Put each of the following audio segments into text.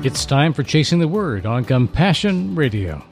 It's time for Chasing the Word on Compassion Radio.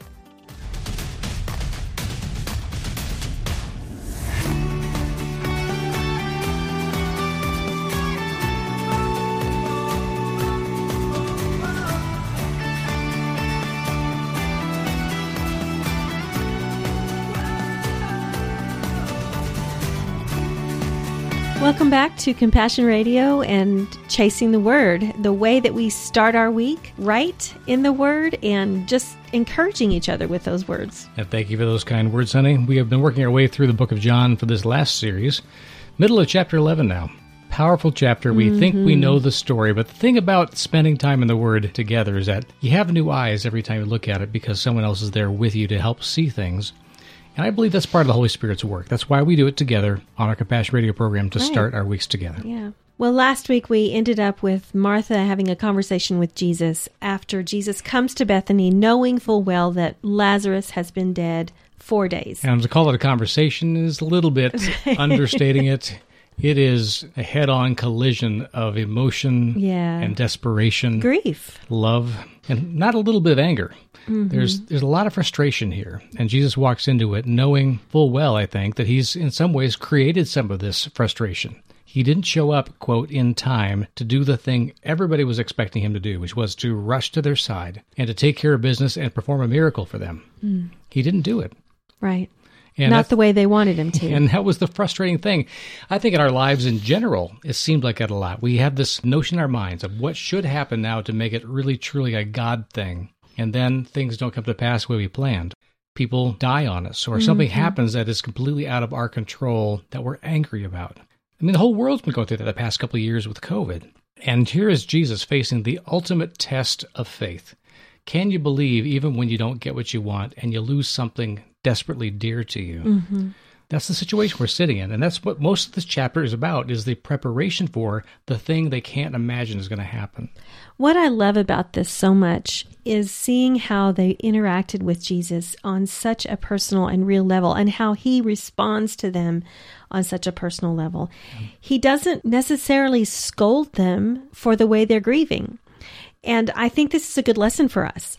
Welcome back to Compassion Radio and Chasing the Word, the way that we start our week right in the Word and just encouraging each other with those words. And thank you for those kind words, honey. We have been working our way through the book of John for this last series. Middle of chapter 11 now. Powerful chapter. We think we know the story, but the thing about spending time in the Word together is that you have new eyes every time you look at it because someone else is there with you to help see things. And I believe that's part of the Holy Spirit's work. That's why we do it together on our Compassion Radio program to start our weeks together. Yeah. Well, last week we ended up with Martha having a conversation with Jesus after Jesus comes to Bethany, knowing full well that Lazarus has been dead 4 days. And to call it a conversation is a little bit understating it. It is a head-on collision of emotion and desperation, grief, love, and not a little bit of anger. There's a lot of frustration here, and Jesus walks into it knowing full well, I think, that he's in some ways created some of this frustration. He didn't show up, quote, in time to do the thing everybody was expecting him to do, which was to rush to their side and to take care of business and perform a miracle for them. He didn't do it. Right. And not the way they wanted him to. And that was the frustrating thing. I think in our lives in general, it seemed like that a lot. We have this notion in our minds of what should happen now to make it really, truly a God thing. And then things don't come to pass the way we planned. People die on us, or something happens that is completely out of our control that we're angry about. I mean, the whole world's been going through that the past couple of years with COVID. And here is Jesus facing the ultimate test of faith. Can you believe even when you don't get what you want and you lose something desperately dear to you? That's the situation we're sitting in. And that's what most of this chapter is about, is the preparation for the thing they can't imagine is going to happen. What I love about this so much is seeing how they interacted with Jesus on such a personal and real level and how he responds to them on such a personal level. He doesn't necessarily scold them for the way they're grieving. And I think this is a good lesson for us.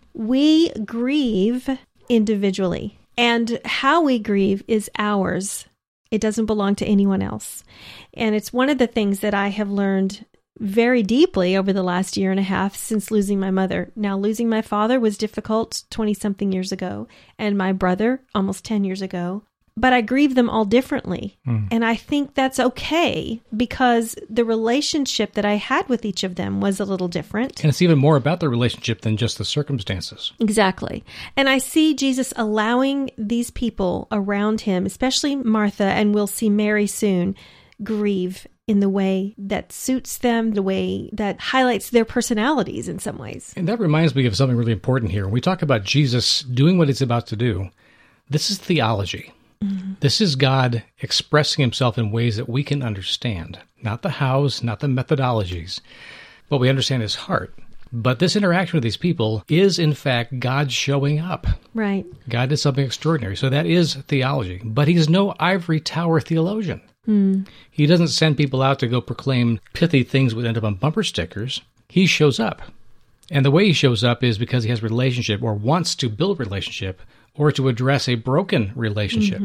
We grieve individually. And how we grieve is ours. It doesn't belong to anyone else. And it's one of the things that I have learned very deeply over the last year and a half since losing my mother. Now, losing my father was difficult 20-something years ago, and my brother almost 10 years ago. But I grieve them all differently. And I think that's okay because the relationship that I had with each of them was a little different. And it's even more about the relationship than just the circumstances. Exactly. And I see Jesus allowing these people around him, especially Martha, and we'll see Mary soon, grieve in the way that suits them, the way that highlights their personalities in some ways. And that reminds me of something really important here. When we talk about Jesus doing what he's about to do, this is theology. This is God expressing himself in ways that we can understand. Not the hows, not the methodologies, but we understand his heart. But this interaction with these people is, in fact, God showing up. Right. God did something extraordinary. So that is theology. But he's no ivory tower theologian. He doesn't send people out to go proclaim pithy things that end up on bumper stickers. He shows up. And the way he shows up is because he has a relationship or wants to build a relationship or to address a broken relationship.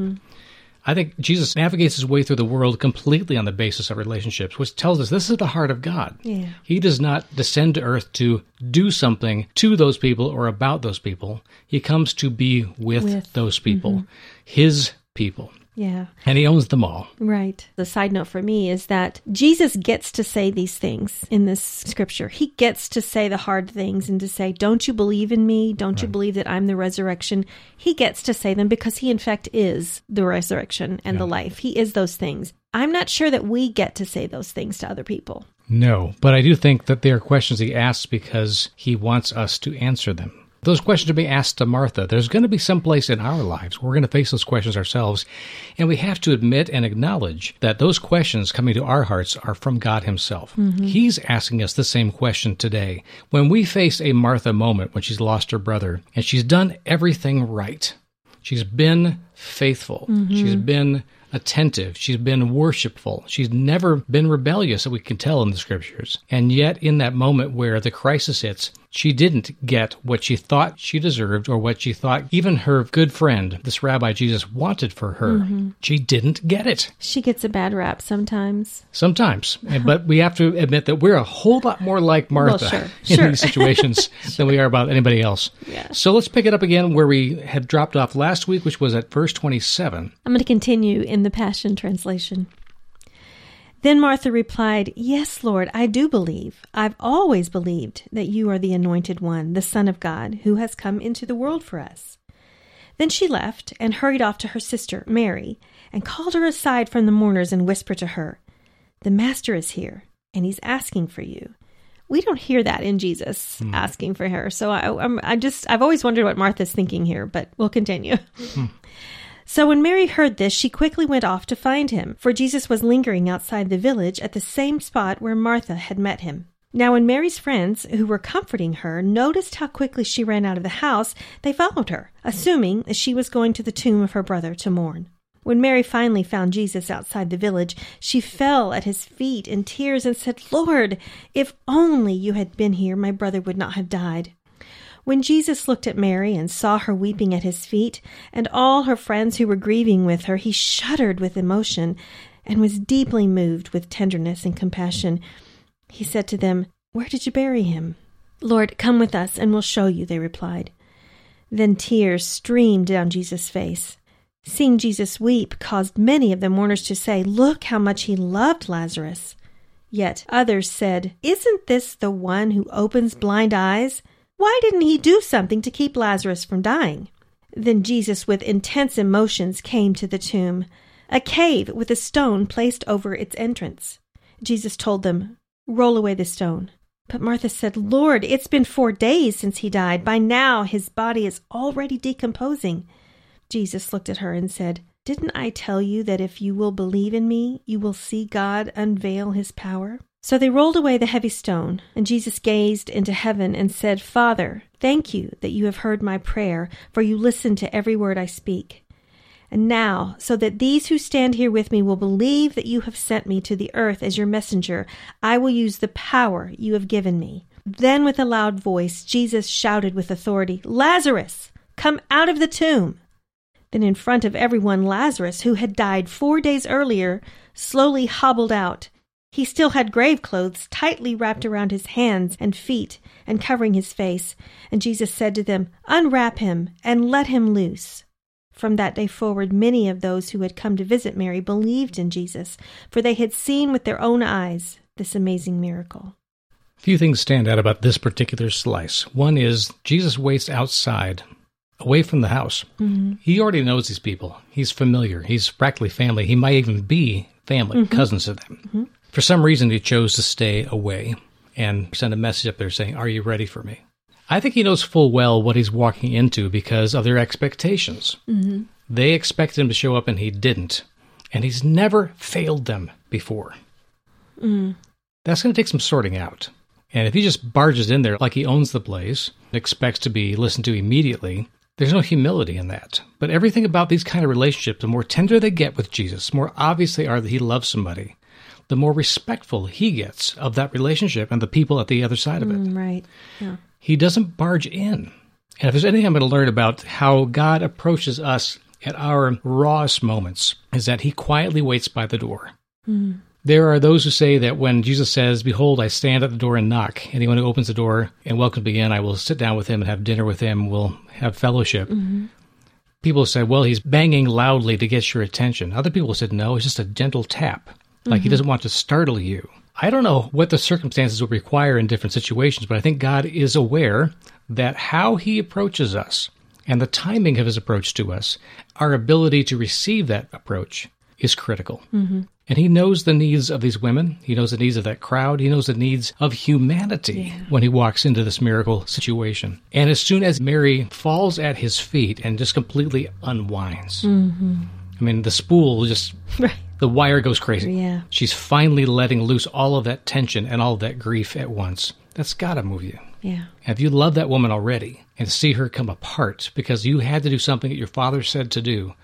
I think Jesus navigates his way through the world completely on the basis of relationships, which tells us this is the heart of God. He does not descend to earth to do something to those people or about those people. He comes to be with those people, his people. Yeah. And he owns them all. Right. The side note for me is that Jesus gets to say these things in this scripture. He gets to say the hard things and to say, don't you believe in me? Don't you believe that I'm the resurrection? He gets to say them because he, in fact, is the resurrection and the life. He is those things. I'm not sure that we get to say those things to other people. No, but I do think that they are questions he asks because he wants us to answer them. Those questions are being asked to Martha. There's going to be some place in our lives where we're going to face those questions ourselves, and we have to admit and acknowledge that those questions coming to our hearts are from God himself. He's asking us the same question today. When we face a Martha moment when she's lost her brother, and she's done everything right, she's been faithful, she's been attentive. She's been worshipful. She's never been rebellious, that we can tell in the scriptures. And yet, in that moment where the crisis hits, she didn't get what she thought she deserved or what she thought even her good friend, this Rabbi Jesus, wanted for her. She didn't get it. She gets a bad rap sometimes. Sometimes. But we have to admit that we're a whole lot more like Martha in these situations than we are about anybody else. Yeah. So let's pick it up again where we had dropped off last week, which was at verse 27. I'm going to continue in the Passion Translation. Then Martha replied, "Yes, Lord, I do believe. I've always believed that you are the Anointed One, the Son of God, who has come into the world for us." Then she left and hurried off to her sister, Mary, and called her aside from the mourners and whispered to her, "The Master is here, and he's asking for you." We don't hear that in Jesus asking for her. So I've always wondered what Martha's thinking here, but we'll continue. So when Mary heard this, she quickly went off to find him, for Jesus was lingering outside the village at the same spot where Martha had met him. Now when Mary's friends, who were comforting her, noticed how quickly she ran out of the house, they followed her, assuming that she was going to the tomb of her brother to mourn. When Mary finally found Jesus outside the village, she fell at his feet in tears and said, "Lord, if only you had been here, my brother would not have died." When Jesus looked at Mary and saw her weeping at his feet, and all her friends who were grieving with her, he shuddered with emotion and was deeply moved with tenderness and compassion. He said to them, "Where did you bury him?" "Lord, come with us and we'll show you," they replied. Then tears streamed down Jesus' face. Seeing Jesus weep caused many of the mourners to say, "Look how much he loved Lazarus." Yet others said, "Isn't this the one who opens blind eyes? Why didn't he do something to keep Lazarus from dying?" Then Jesus, with intense emotions, came to the tomb, a cave with a stone placed over its entrance. Jesus told them, "Roll away the stone." But Martha said, "Lord, it's been 4 days since he died. By now his body is already decomposing." Jesus looked at her and said, "Didn't I tell you that if you will believe in me, you will see God unveil his power?" So they rolled away the heavy stone, and Jesus gazed into heaven and said, "Father, thank you that you have heard my prayer, for you listen to every word I speak. And now, so that these who stand here with me will believe that you have sent me to the earth as your messenger, I will use the power you have given me." Then with a loud voice, Jesus shouted with authority, "Lazarus, come out of the tomb!" Then in front of everyone, Lazarus, who had died 4 days earlier, slowly hobbled out. He still had grave clothes tightly wrapped around his hands and feet and covering his face. And Jesus said to them, "Unwrap him and let him loose." From that day forward, many of those who had come to visit Mary believed in Jesus, for they had seen with their own eyes this amazing miracle. Few things stand out about this particular slice. One is Jesus waits outside, away from the house. He already knows these people. He's familiar. He's practically family. He might even be family, cousins to them. For some reason, he chose to stay away and send a message up there saying, "Are you ready for me?" I think he knows full well what he's walking into because of their expectations. They expected him to show up and he didn't. And he's never failed them before. That's going to take some sorting out. And if he just barges in there like he owns the place, expects to be listened to immediately, there's no humility in that. But everything about these kind of relationships, the more tender they get with Jesus, the more obvious they are that he loves somebody, the more respectful he gets of that relationship and the people at the other side of it. Right. Yeah. He doesn't barge in. And if there's anything I'm going to learn about how God approaches us at our rawest moments, is that he quietly waits by the door. There are those who say that when Jesus says, "Behold, I stand at the door and knock," anyone who opens the door and welcomes me in, I will sit down with him and have dinner with him, we'll have fellowship. People say, well, he's banging loudly to get your attention. Other people said, no, it's just a gentle tap. Like he doesn't want to startle you. I don't know what the circumstances would require in different situations, but I think God is aware that how he approaches us and the timing of his approach to us, our ability to receive that approach is critical. And he knows the needs of these women. He knows the needs of that crowd. He knows the needs of humanity when he walks into this miracle situation. And as soon as Mary falls at his feet and just completely unwinds, I mean, the spool just... The wire goes crazy. Yeah. She's finally letting loose all of that tension and all of that grief at once. That's got to move you. Yeah. And if you love that woman already and see her come apart because you had to do something that your father said to do,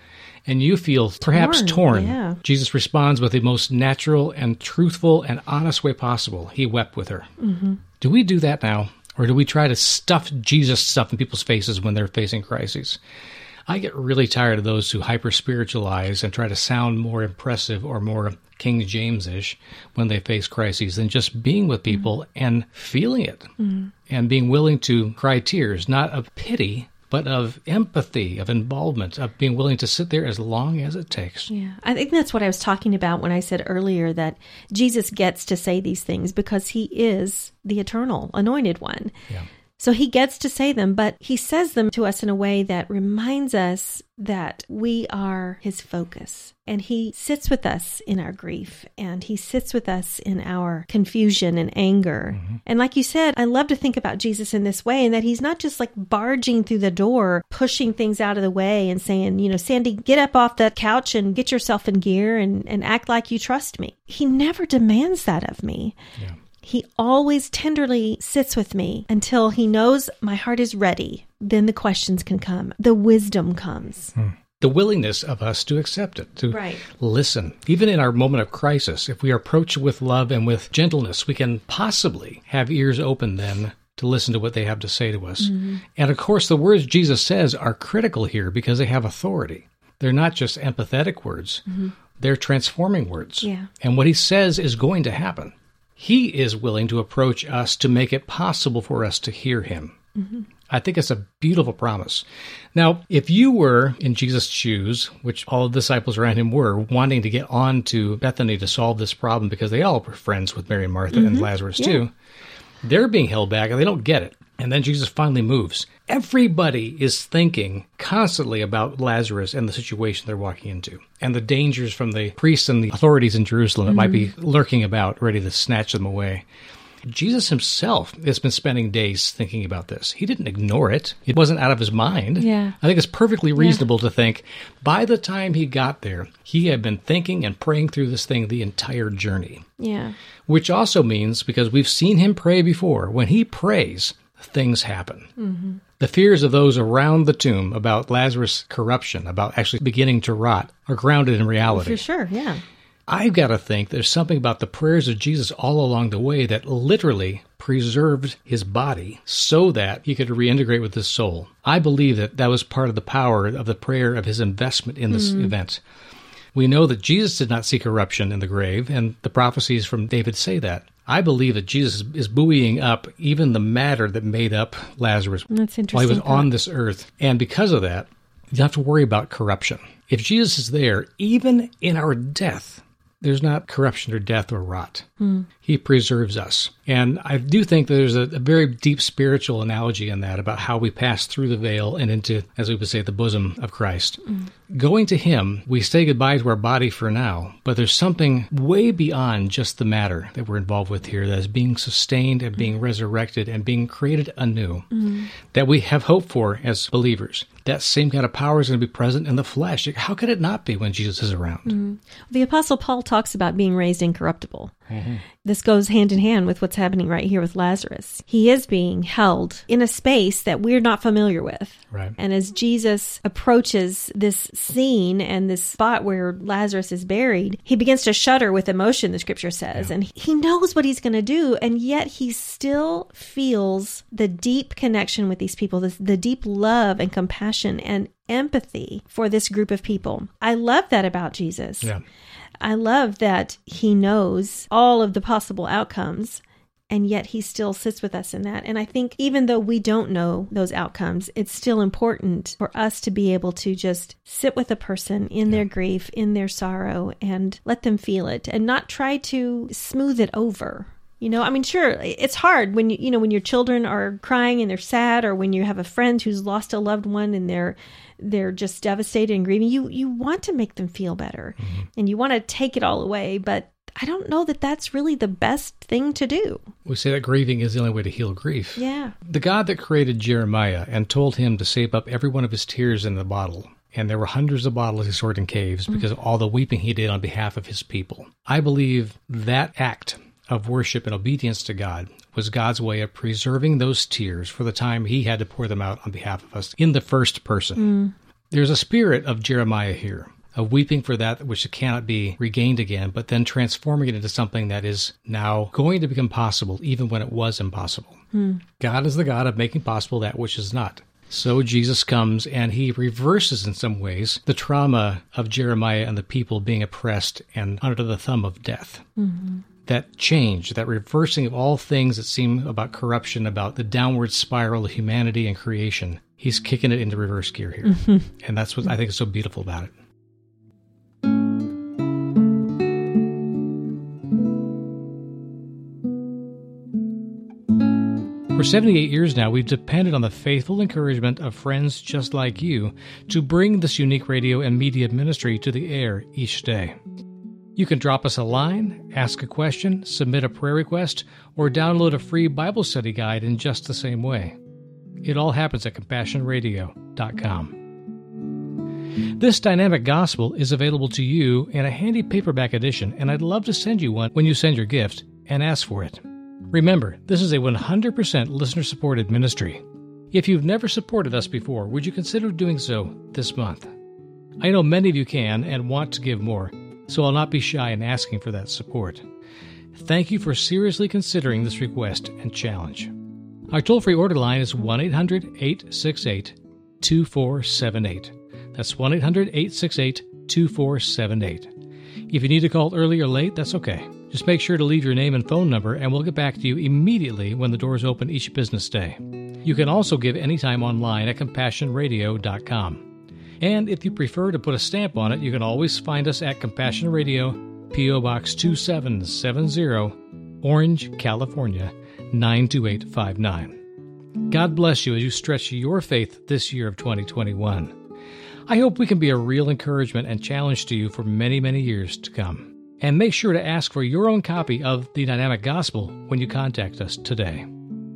and you feel perhaps torn. Yeah. Jesus responds with the most natural and truthful and honest way possible. He wept with her. Mm-hmm. Do we do that now? Or do we try to stuff Jesus stuff in people's faces when they're facing crises? I get really tired of those who hyper-spiritualize and try to sound more impressive or more King James-ish when they face crises than just being with people and feeling it and being willing to cry tears, not of pity, but of empathy, of involvement, of being willing to sit there as long as it takes. Yeah, I think that's what I was talking about when I said earlier that Jesus gets to say these things because he is the eternal anointed one. Yeah. So he gets to say them, but he says them to us in a way that reminds us that we are his focus. And he sits with us in our grief, and he sits with us in our confusion and anger. Mm-hmm. And like you said, I love to think about Jesus in this way, and that he's not just like barging through the door, pushing things out of the way and saying, you know, Sandy, get up off that couch and get yourself in gear and act like you trust me. He never demands that of me. Yeah. He always tenderly sits with me until he knows my heart is ready. Then the questions can come. The wisdom comes. The willingness of us to accept it, to listen. Even in our moment of crisis, if we are approached with love and with gentleness, we can possibly have ears open then to listen to what they have to say to us. Mm-hmm. And of course, the words Jesus says are critical here because they have authority. They're not just empathetic words. Mm-hmm. They're transforming words. Yeah. And what he says is going to happen. He is willing to approach us to make it possible for us to hear him. Mm-hmm. I think it's a beautiful promise. Now, if you were in Jesus' shoes, which all the disciples around him were, wanting to get on to Bethany to solve this problem because they all were friends with Mary and Martha and Lazarus too, they're being held back and they don't get it. And then Jesus finally moves. Everybody is thinking constantly about Lazarus and the situation they're walking into and the dangers from the priests and the authorities in Jerusalem that might be lurking about, ready to snatch them away. Jesus himself has been spending days thinking about this. He didn't ignore it. It wasn't out of his mind. Yeah. I think it's perfectly reasonable to think by the time he got there, he had been thinking and praying through this thing the entire journey. Yeah. Which also means, because we've seen him pray before, when he prays, things happen. Mm-hmm. The fears of those around the tomb about Lazarus' corruption, about actually beginning to rot, are grounded in reality. For sure, yeah. I've got to think there's something about the prayers of Jesus all along the way that literally preserved his body so that he could reintegrate with his soul. I believe that that was part of the power of the prayer of his investment in this event. We know that Jesus did not see corruption in the grave, and the prophecies from David say that. I believe that Jesus is buoying up even the matter that made up Lazarus That's interesting. while he was on this earth. And because of that, you don't have to worry about corruption. If Jesus is there, even in our death, there's not corruption or death or rot. He preserves us. And I do think there's a very deep spiritual analogy in that about how we pass through the veil and into, as we would say, the bosom of Christ. Going to him, we say goodbye to our body for now, but there's something way beyond just the matter that we're involved with here that is being sustained and being resurrected and being created anew that we have hope for as believers. That same kind of power is going to be present in the flesh. How could it not be when Jesus is around? The Apostle Paul talks about being raised incorruptible. This goes hand in hand with what's happening right here with Lazarus. He is being held in a space that we're not familiar with. Right. And as Jesus approaches this scene and this spot where Lazarus is buried, he begins to shudder with emotion, the scripture says. And he knows what he's going to do, and yet he still feels the deep connection with these people, the deep love and compassion and empathy for this group of people. I love that about Jesus. Yeah. I love that he knows all of the possible outcomes, and yet he still sits with us in that. And I think even though we don't know those outcomes, it's still important for us to be able to just sit with a person in their grief, in their sorrow, and let them feel it and not try to smooth it over. You know, I mean, sure, it's hard when when your children are crying and they're sad, or when you have a friend who's lost a loved one and they're just devastated and grieving. You want to make them feel better, and you want to take it all away, but I don't know that that's really the best thing to do. We say that grieving is the only way to heal grief. Yeah. The God that created Jeremiah and told him to save up every one of his tears in the bottle, and there were hundreds of bottles he stored in caves because of all the weeping he did on behalf of his people. I believe that act of worship and obedience to God was God's way of preserving those tears for the time he had to pour them out on behalf of us in the first person. There's a spirit of Jeremiah here, of weeping for that which cannot be regained again, but then transforming it into something that is now going to become possible, even when it was impossible. God is the God of making possible that which is not. So Jesus comes and he reverses in some ways the trauma of Jeremiah and the people being oppressed and under the thumb of death. That change, that reversing of all things that seem about corruption, about the downward spiral of humanity and creation, he's kicking it into reverse gear here. And that's what I think is so beautiful about it. For 78 years now, we've depended on the faithful encouragement of friends just like you to bring this unique radio and media ministry to the air each day. You can drop us a line, ask a question, submit a prayer request, or download a free Bible study guide in just the same way. It all happens at CompassionRadio.com. This dynamic gospel is available to you in a handy paperback edition, and I'd love to send you one when you send your gift and ask for it. Remember, this is a 100% listener-supported ministry. If you've never supported us before, would you consider doing so this month? I know many of you can and want to give more, so I'll not be shy in asking for that support. Thank you for seriously considering this request and challenge. Our toll-free order line is 1-800-868-2478. That's 1-800-868-2478. If you need to call early or late, that's okay. Just make sure to leave your name and phone number, and we'll get back to you immediately when the doors open each business day. You can also give anytime online at CompassionRadio.com. And if you prefer to put a stamp on it, you can always find us at Compassion Radio, P.O. Box 2770, Orange, California, 92859. God bless you as you stretch your faith this year of 2021. I hope we can be a real encouragement and challenge to you for many, many years to come. And make sure to ask for your own copy of The Dynamic Gospel when you contact us today.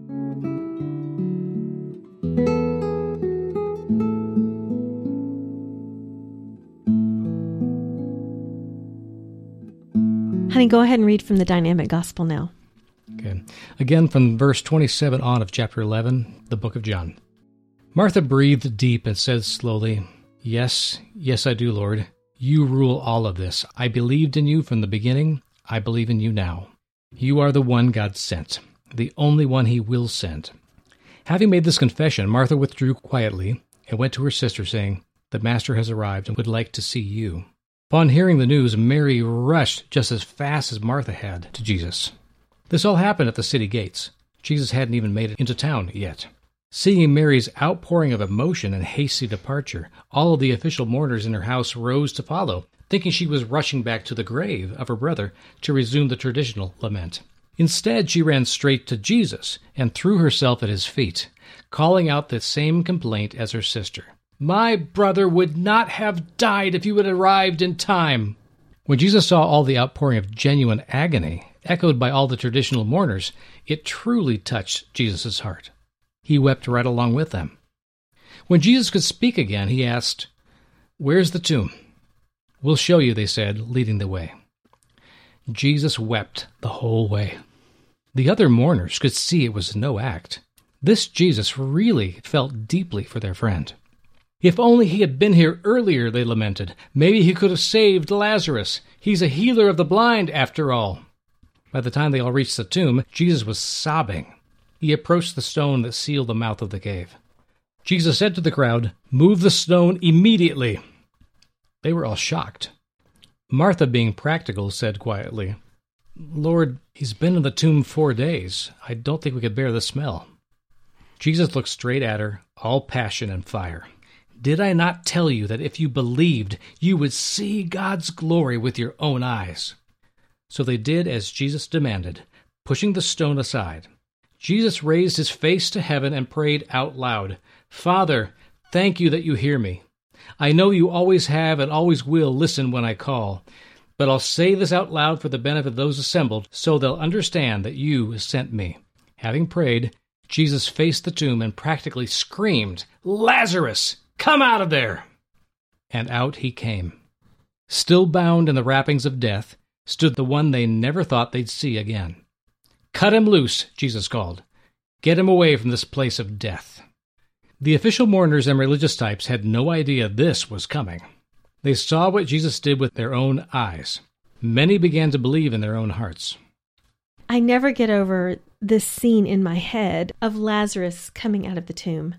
Honey, go ahead and read from the Dynamic Gospel now. Okay. Again, from verse 27 on of chapter 11, the book of John. Martha breathed deep and said slowly, Yes, I do, Lord. You rule all of this. I believed in you from the beginning. I believe in you now. You are the one God sent, the only one he will send. Having made this confession, Martha withdrew quietly and went to her sister, saying, The Master has arrived and would like to see you. Upon hearing the news, Mary rushed just as fast as Martha had to Jesus. This all happened at the city gates. Jesus hadn't even made it into town yet. Seeing Mary's outpouring of emotion and hasty departure, all of the official mourners in her house rose to follow, thinking she was rushing back to the grave of her brother to resume the traditional lament. Instead, she ran straight to Jesus and threw herself at his feet, calling out the same complaint as her sister. My brother would not have died if you had arrived in time. When Jesus saw all the outpouring of genuine agony, echoed by all the traditional mourners, it truly touched Jesus' heart. He wept right along with them. When Jesus could speak again, he asked, Where's the tomb? We'll show you, they said, leading the way. Jesus wept the whole way. The other mourners could see it was no act. This Jesus really felt deeply for their friend. If only he had been here earlier, they lamented. Maybe he could have saved Lazarus. He's a healer of the blind, after all. By the time they all reached the tomb, Jesus was sobbing. He approached the stone that sealed the mouth of the cave. Jesus said to the crowd, Move the stone immediately. They were all shocked. Martha, being practical, said quietly, Lord, he's been in the tomb 4 days. I don't think we could bear the smell. Jesus looked straight at her, all passion and fire. Did I not tell you that if you believed, you would see God's glory with your own eyes? So they did as Jesus demanded, pushing the stone aside. Jesus raised his face to heaven and prayed out loud, Father, thank you that you hear me. I know you always have and always will listen when I call, but I'll say this out loud for the benefit of those assembled so they'll understand that you sent me. Having prayed, Jesus faced the tomb and practically screamed, Lazarus, come out of there! And out he came. Still bound in the wrappings of death stood the one they never thought they'd see again. Cut him loose, Jesus called. Get him away from this place of death. The official mourners and religious types had no idea this was coming. They saw what Jesus did with their own eyes. Many began to believe in their own hearts. I never get over this scene in my head of Lazarus coming out of the tomb.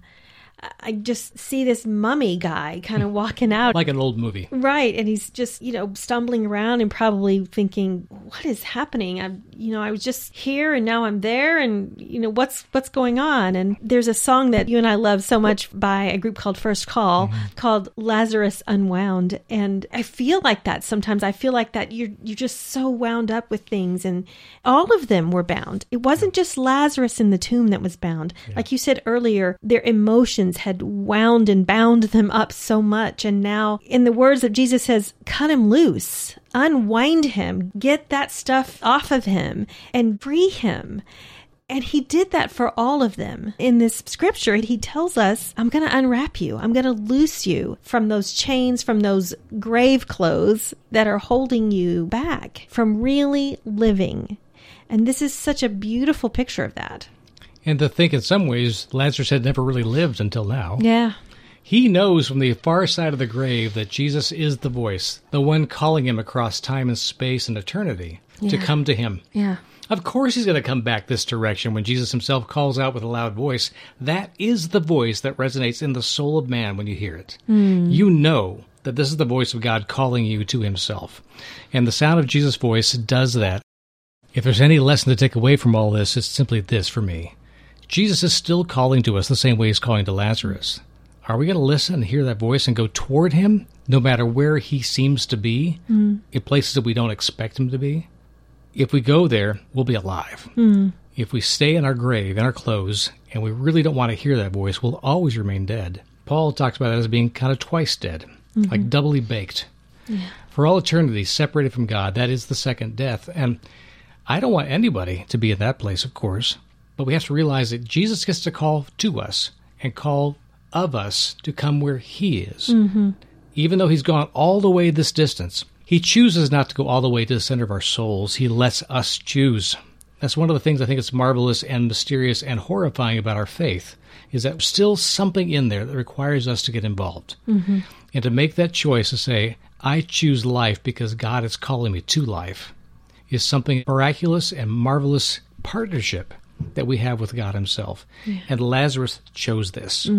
I just see this mummy guy kind of walking out. Like an old movie. Right. And he's just, stumbling around and probably thinking, what is happening? I was just here and now I'm there and, what's going on? And there's a song that you and I love so much by a group called First Call called Lazarus Unwound. And I feel like that sometimes. I feel like that you're just so wound up with things, and all of them were bound. It wasn't just Lazarus in the tomb that was bound. Yeah. Like you said earlier, their emotions had wound and bound them up so much. And now, in the words of Jesus says, cut him loose, unwind him, get that stuff off of him and free him. And he did that for all of them. In this scripture, he tells us, I'm going to unwrap you. I'm going to loose you from those chains, from those grave clothes that are holding you back from really living. And this is such a beautiful picture of that. And to think in some ways, Lazarus had never really lived until now. Yeah. He knows from the far side of the grave that Jesus is the voice, the one calling him across time and space and eternity to come to him. Yeah. Of course he's going to come back this direction when Jesus himself calls out with a loud voice. That is the voice that resonates in the soul of man when you hear it. You know that this is the voice of God calling you to himself. And the sound of Jesus' voice does that. If there's any lesson to take away from all this, it's simply this for me. Jesus is still calling to us the same way he's calling to Lazarus. Are we going to listen and hear that voice and go toward him, no matter where he seems to be, in places that we don't expect him to be? If we go there, we'll be alive. If we stay in our grave, in our clothes, and we really don't want to hear that voice, we'll always remain dead. Paul talks about that as being kind of twice dead, like doubly baked. Yeah. For all eternity, separated from God, that is the second death. And I don't want anybody to be in that place, of course. But we have to realize that Jesus gets to call to us and call of us to come where he is. Even though he's gone all the way this distance, he chooses not to go all the way to the center of our souls. He lets us choose. That's one of the things I think is marvelous and mysterious and horrifying about our faith, is that there's still something in there that requires us to get involved. And to make that choice to say, I choose life because God is calling me to life, is something miraculous and marvelous partnership that we have with God himself. Yeah. And Lazarus chose this.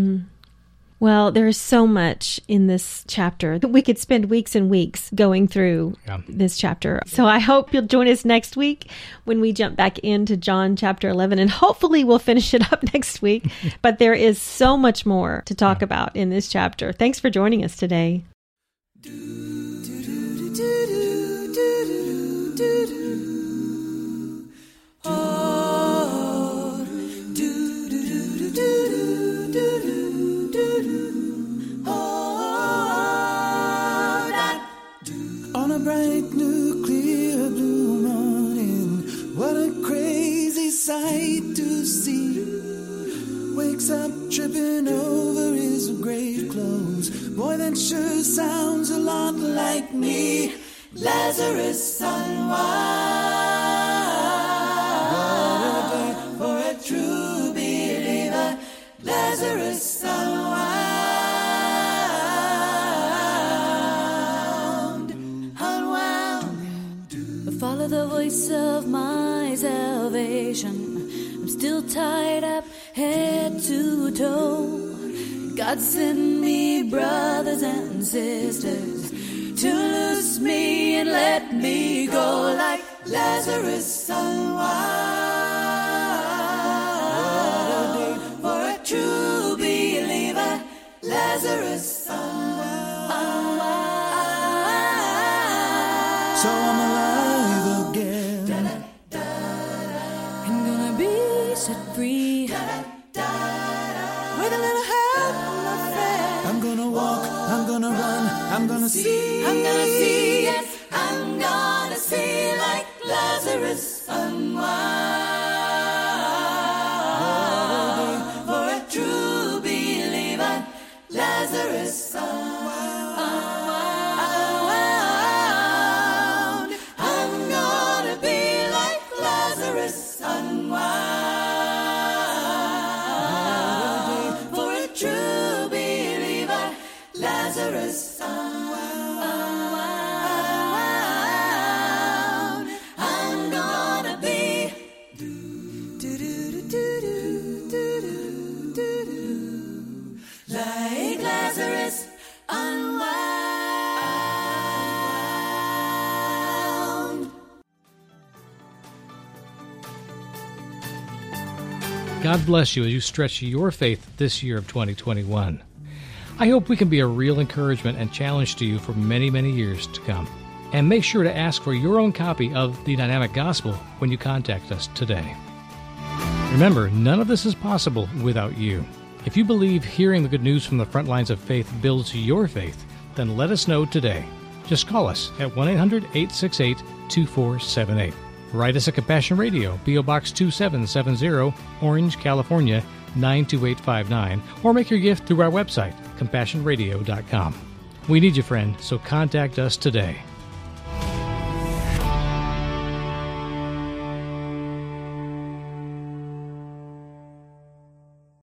Well, there is so much in this chapter that we could spend weeks and weeks going through this chapter. So I hope you'll join us next week when we jump back into John chapter 11, and hopefully we'll finish it up next week. But there is so much more to talk about in this chapter. Thanks for joining us today. On a bright new clear blue morning, what a crazy sight to see. Wakes up tripping over his grave clothes. Boy, that sure sounds a lot like me. Lazarus unwind. What a day for a true believer. Lazarus unwound. Follow the voice of my salvation. I'm still tied up head to toe. God send me brothers and sisters to loose me and let me go like Lazarus unwind. For a true believer, Lazarus unwind. So I'm alive again. I'm gonna be set free. With a little help from my friend. I'm gonna walk, I'm gonna run, I'm gonna see. I'm gonna see, yes, I'm gonna see like Lazarus unwind. For a true believer, Lazarus unwound. I'm gonna be like Lazarus unwound. For a true Lazarus, unwound. I'm gonna be like Lazarus, unwound. God bless you as you stretch your faith this year of 2021. I hope we can be a real encouragement and challenge to you for many, many years to come. And make sure to ask for your own copy of The Dynamic Gospel when you contact us today. Remember, none of this is possible without you. If you believe hearing the good news from the front lines of faith builds your faith, then let us know today. Just call us at 1-800-868-2478. Write us at Compassion Radio, P.O. Box 2770, Orange, California, 92859, or make your gift through our website, CompassionRadio.com. We need you, friend, so contact us today.